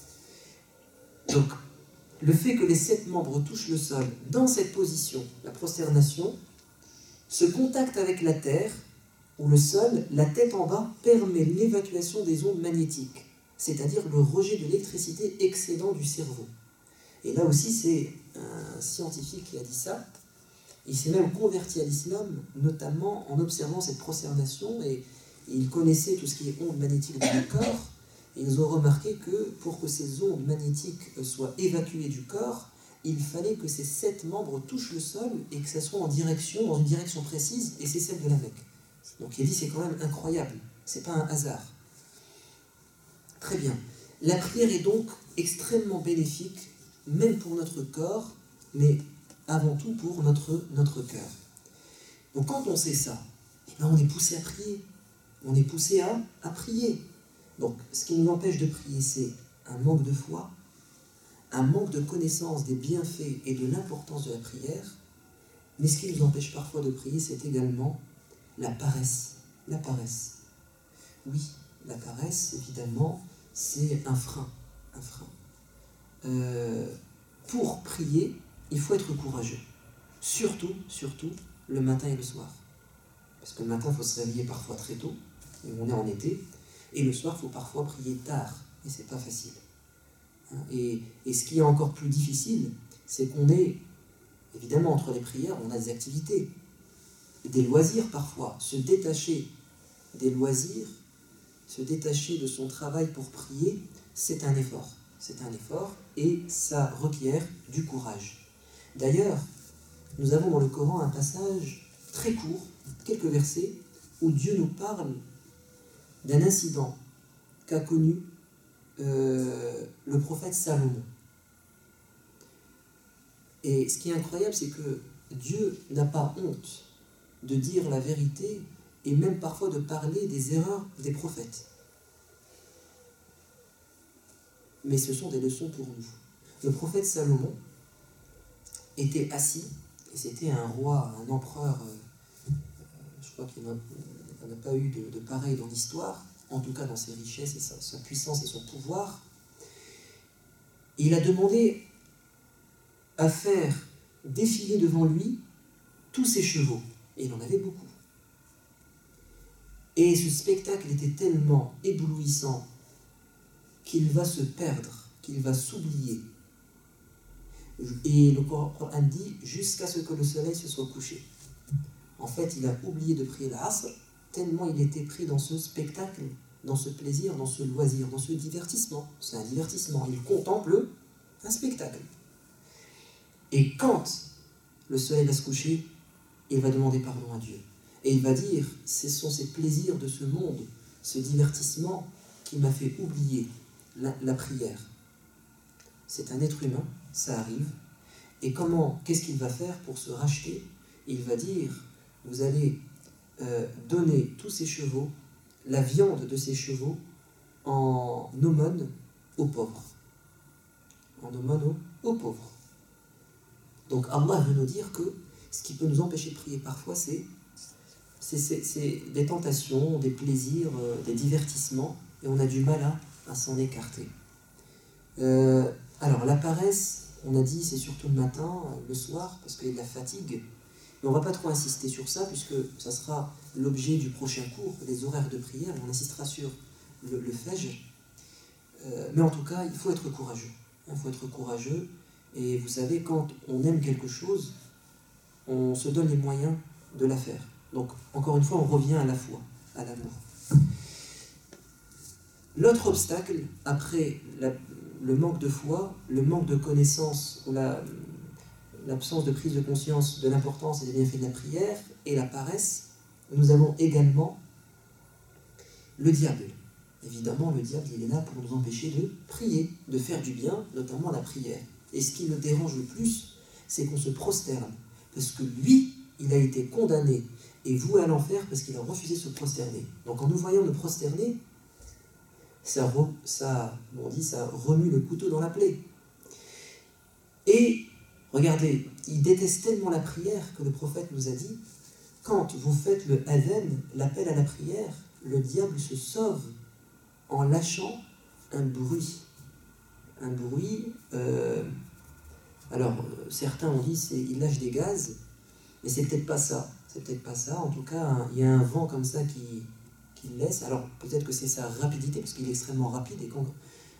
Speaker 1: Donc, le fait que les 7 membres touchent le sol dans cette position, la prosternation, ce contact avec la terre ou le sol, la tête en bas, permet l'évacuation des ondes magnétiques, c'est-à-dire le rejet de l'électricité excédant du cerveau. Et là aussi, c'est un scientifique qui a dit ça. Il s'est même converti à l'islam, notamment en observant cette prosternation, et il connaissait tout ce qui est ondes magnétiques dans le corps. Et ils ont remarqué que pour que ces ondes magnétiques soient évacuées du corps, il fallait que ces 7 membres touchent le sol et que ça soit dans une direction précise, et c'est celle de la Mecque. Donc il a dit c'est quand même incroyable, c'est pas un hasard. Très bien. La prière est donc extrêmement bénéfique, même pour notre corps, mais avant tout pour notre cœur. Donc quand on sait ça, eh bien on est poussé à prier. On est poussé à prier. Donc ce qui nous empêche de prier, c'est un manque de foi, un manque de connaissance des bienfaits et de l'importance de la prière. Mais ce qui nous empêche parfois de prier, c'est également la paresse. La paresse. Oui, la paresse, évidemment, c'est un frein. Un frein. Pour prier, il faut être courageux. Surtout, le matin et le soir. Parce que le matin, il faut se réveiller parfois très tôt, et on est en été, et le soir, il faut parfois prier tard, et c'est pas facile. Et ce qui est encore plus difficile, c'est qu'on est, évidemment, entre les prières, on a des activités, des loisirs parfois. Se détacher des loisirs, se détacher de son travail pour prier, c'est un effort. C'est un effort, et ça requiert du courage. D'ailleurs, nous avons dans le Coran un passage très court, quelques versets, où Dieu nous parle d'un incident qu'a connu le prophète Salomon. Et ce qui est incroyable, c'est que Dieu n'a pas honte de dire la vérité et même parfois de parler des erreurs des prophètes. Mais ce sont des leçons pour nous. Le prophète Salomon était assis, et c'était un roi, un empereur, je crois qu'il n'y en a pas eu de pareil dans l'histoire, en tout cas dans ses richesses et sa puissance et son pouvoir. Il a demandé à faire défiler devant lui tous ses chevaux, et il en avait beaucoup. Et ce spectacle était tellement éblouissant qu'il va se perdre, qu'il va s'oublier. Et le Coran dit jusqu'à ce que le soleil se soit couché. En fait, il a oublié de prier l'Asr, tellement il était pris dans ce spectacle, dans ce plaisir, dans ce loisir, dans ce divertissement. C'est un divertissement, il contemple un spectacle. Et quand le soleil va se coucher, il va demander pardon à Dieu. Et il va dire, ce sont ces plaisirs de ce monde, ce divertissement qui m'a fait oublier la prière. C'est un être humain, ça arrive. Et qu'est-ce qu'il va faire pour se racheter? Il va dire, vous allez donner tous ces chevaux, la viande de ces chevaux, en aumône aux pauvres. En aumône aux pauvres. Donc Allah veut nous dire que ce qui peut nous empêcher de prier parfois, c'est des tentations, des plaisirs, des divertissements, et on a du mal à s'en écarter. Alors la paresse, on a dit, c'est surtout le matin, le soir, parce qu'il y a de la fatigue. Mais on ne va pas trop insister sur ça, puisque ça sera l'objet du prochain cours, les horaires de prière. On insistera sur le Fajr. Mais en tout cas, il faut être courageux. Il faut être courageux. Et vous savez, quand on aime quelque chose, on se donne les moyens de la faire. Donc, encore une fois, on revient à la foi, à l'amour. L'autre obstacle, après le manque de foi, le manque de connaissance, ou l'absence de prise de conscience de l'importance et des bienfaits de la prière, et la paresse, nous avons également le diable. Évidemment, le diable, il est là pour nous empêcher de prier, de faire du bien, notamment la prière. Et ce qui le dérange le plus, c'est qu'on se prosterne, parce que lui, il a été condamné et voué à l'enfer parce qu'il a refusé de se prosterner. Donc en nous voyant nous prosterner, ça remue le couteau dans la plaie. Et regardez, il déteste tellement la prière que le prophète nous a dit, quand vous faites le adhan, l'appel à la prière, le diable se sauve en lâchant un bruit. Un bruit, certains ont dit il lâche des gaz, mais c'est peut-être pas ça. C'est peut-être pas ça. En tout cas, il y a un vent comme ça qui le laisse. Alors peut-être que c'est sa rapidité, parce qu'il est extrêmement rapide, et quand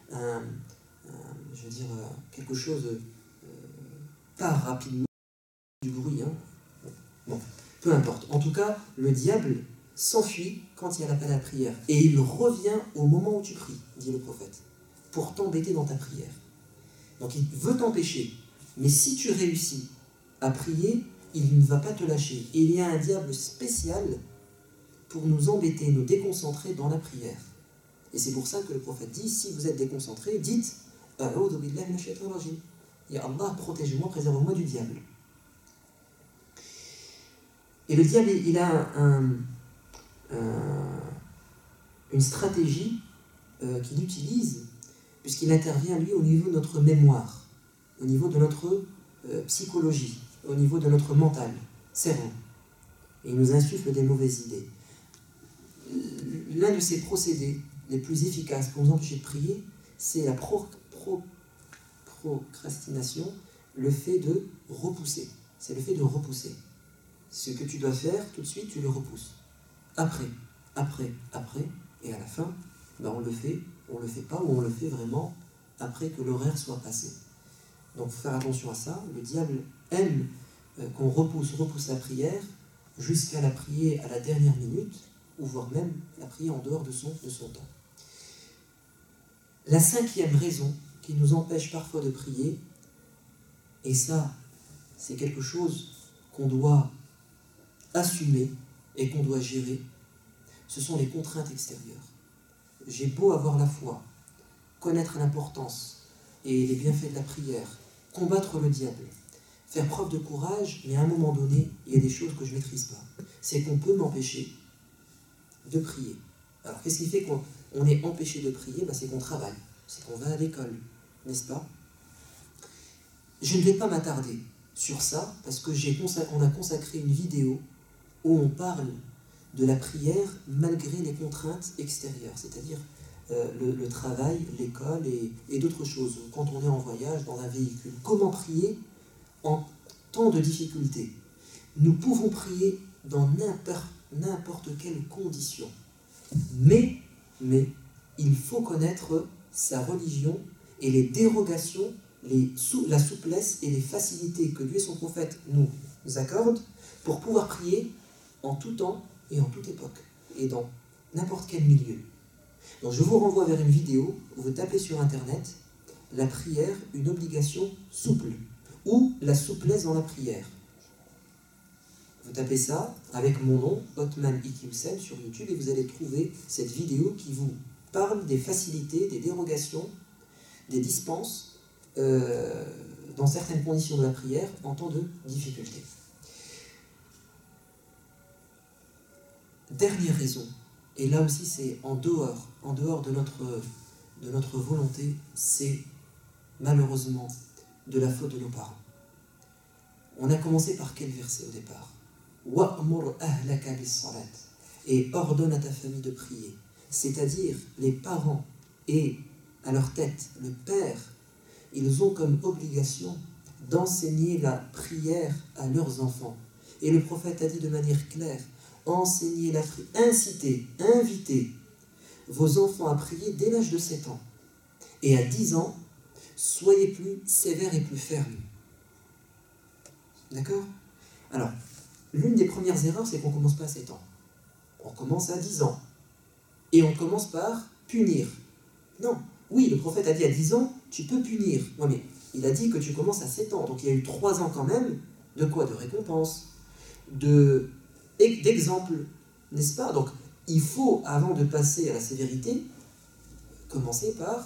Speaker 1: quelque chose part rapidement du bruit, hein. Bon, peu importe. En tout cas, le diable s'enfuit quand il y a l'appel à la prière. Et il revient au moment où tu pries, dit le prophète, pour t'embêter dans ta prière. Donc il veut t'empêcher. Mais si tu réussis à prier, il ne va pas te lâcher. Et il y a un diable spécial pour nous embêter, nous déconcentrer dans la prière. Et c'est pour ça que le prophète dit, si vous êtes déconcentré, dites « A'udhu billahi minash shaitanir rajim » Ya Allah, protège-moi, préserve-moi du diable. Et le diable, il a une stratégie qu'il utilise, puisqu'il intervient, lui, au niveau de notre mémoire, au niveau de notre psychologie, au niveau de notre mental, cerveau. Et il nous insuffle des mauvaises idées. L'un de ces procédés les plus efficaces pour nous empêcher de prier, c'est la procrastination, le fait de repousser. C'est le fait de repousser. Ce que tu dois faire, tout de suite, tu le repousses. Après, et à la fin, on le fait pas, ou on le fait vraiment après que l'horaire soit passé. Donc, il faut faire attention à ça. Le diable aime qu'on repousse la prière jusqu'à la prier à la dernière minute, ou voire même la prier en dehors de son temps. La cinquième raison qui nous empêche parfois de prier, et ça, c'est quelque chose qu'on doit assumer et qu'on doit gérer, ce sont les contraintes extérieures. J'ai beau avoir la foi, connaître l'importance et les bienfaits de la prière, combattre le diable, faire preuve de courage, mais à un moment donné, il y a des choses que je ne maîtrise pas. C'est qu'on peut m'empêcher de prier. Alors, qu'est-ce qui fait qu'on est empêché de prier? C'est qu'on travaille, c'est qu'on va à l'école, n'est-ce pas? Je ne vais pas m'attarder sur ça, parce que on a consacré une vidéo où on parle de la prière malgré les contraintes extérieures, c'est-à-dire le travail, l'école et d'autres choses. Quand on est en voyage, dans un véhicule, comment prier en temps de difficulté? Nous pouvons prier dans n'importe quelle condition. Mais il faut connaître sa religion et les dérogations, la souplesse et les facilités que Dieu et son prophète nous accordent pour pouvoir prier en tout temps et en toute époque, et dans n'importe quel milieu. Donc je vous renvoie vers une vidéo où vous tapez sur internet « La prière, une obligation souple » ou « La souplesse dans la prière ». Vous tapez ça avec mon nom, Othman Iqiyoussen, sur YouTube, et vous allez trouver cette vidéo qui vous parle des facilités, des dérogations, des dispenses dans certaines conditions de la prière en temps de difficulté. Dernière raison, et là aussi c'est en dehors de notre volonté, c'est malheureusement de la faute de nos parents. On a commencé par quel verset au départ? Wa'mur ahlaka bis-salat, et ordonne à ta famille de prier. C'est-à-dire les parents et à leur tête le père, ils ont comme obligation d'enseigner la prière à leurs enfants. Et le prophète a dit de manière claire, enseignez la prière, incitez, invitez vos enfants à prier dès l'âge de 7 ans. Et à 10 ans, soyez plus sévères et plus fermes. D'accord? Alors, l'une des premières erreurs, c'est qu'on ne commence pas à 7 ans. On commence à 10 ans. Et on commence par punir. Non. Oui, le prophète a dit à 10 ans, tu peux punir. Oui, mais il a dit que tu commences à 7 ans. Donc il y a eu 3 ans quand même. De quoi? De récompense. D'exemple. N'est-ce pas? Donc il faut, avant de passer à la sévérité, commencer par,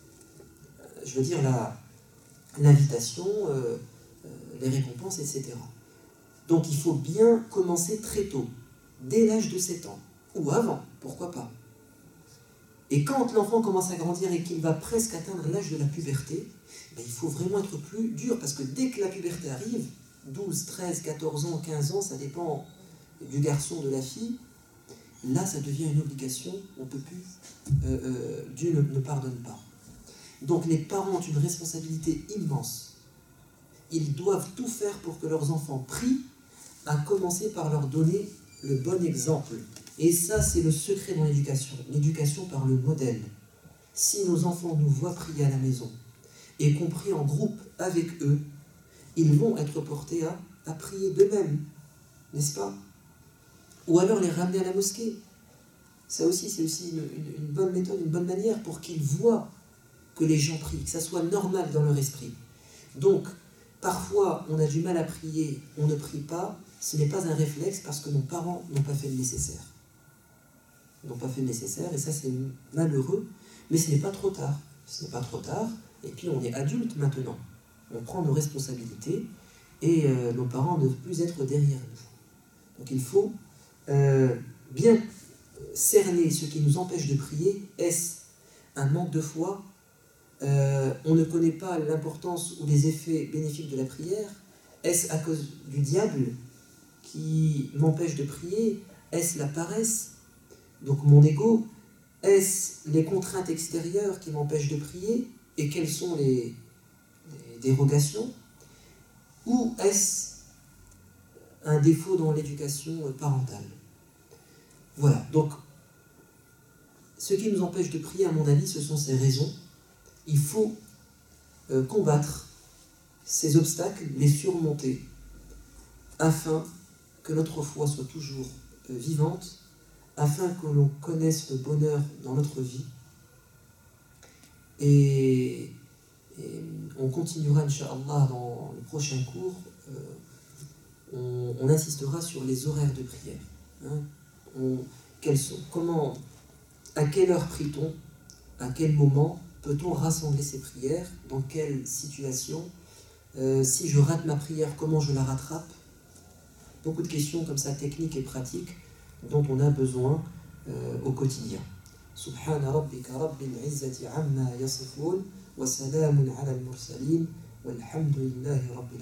Speaker 1: l'invitation, les récompenses, etc. Donc il faut bien commencer très tôt, dès l'âge de 7 ans, ou avant, pourquoi pas. Et quand l'enfant commence à grandir et qu'il va presque atteindre l'âge de la puberté, il faut vraiment être plus dur, parce que dès que la puberté arrive, 12, 13, 14 ans, 15 ans, ça dépend du garçon, de la fille, là ça devient une obligation, on peut plus, Dieu ne pardonne pas. Donc les parents ont une responsabilité immense. Ils doivent tout faire pour que leurs enfants prient, à commencer par leur donner le bon exemple. Et ça, c'est le secret dans l'éducation par le modèle. Si nos enfants nous voient prier à la maison et qu'on prie en groupe avec eux, ils vont être portés à prier d'eux-mêmes, n'est-ce pas? Ou alors les ramener à la mosquée. Ça aussi, c'est aussi une bonne méthode, une bonne manière pour qu'ils voient que les gens prient, que ça soit normal dans leur esprit. Donc, parfois, on a du mal à prier, on ne prie pas, ce n'est pas un réflexe parce que nos parents n'ont pas fait le nécessaire. Ils n'ont pas fait le nécessaire, et ça c'est malheureux, mais ce n'est pas trop tard. Ce n'est pas trop tard, et puis on est adulte maintenant. On prend nos responsabilités, et nos parents ne peuvent plus être derrière nous. Donc il faut bien cerner ce qui nous empêche de prier. Est-ce un manque de foi? On ne connaît pas l'importance ou les effets bénéfiques de la prière? Est-ce à cause du diable qui m'empêche de prier? Est-ce la paresse, donc mon ego? Est-ce les contraintes extérieures qui m'empêchent de prier? Et quelles sont les dérogations? Ou est-ce un défaut dans l'éducation parentale? Voilà, donc ce qui nous empêche de prier, à mon avis, ce sont ces raisons. Il faut combattre ces obstacles, les surmonter, afin que notre foi soit toujours vivante, afin que l'on connaisse le bonheur dans notre vie. Et on continuera, Inch'Allah, dans le prochain cours. On insistera sur les horaires de prière. À quelle heure prie-t-on? À quel moment peut-on rassembler ces prières? Dans quelle situation? Si je rate ma prière, comment je la rattrape? Beaucoup de questions comme ça, techniques et pratiques, dont on a besoin au quotidien. Subhana rabbika rabbil izzati amma yasifun wa salamun ala al-mursalin walhamdulillahi rabbil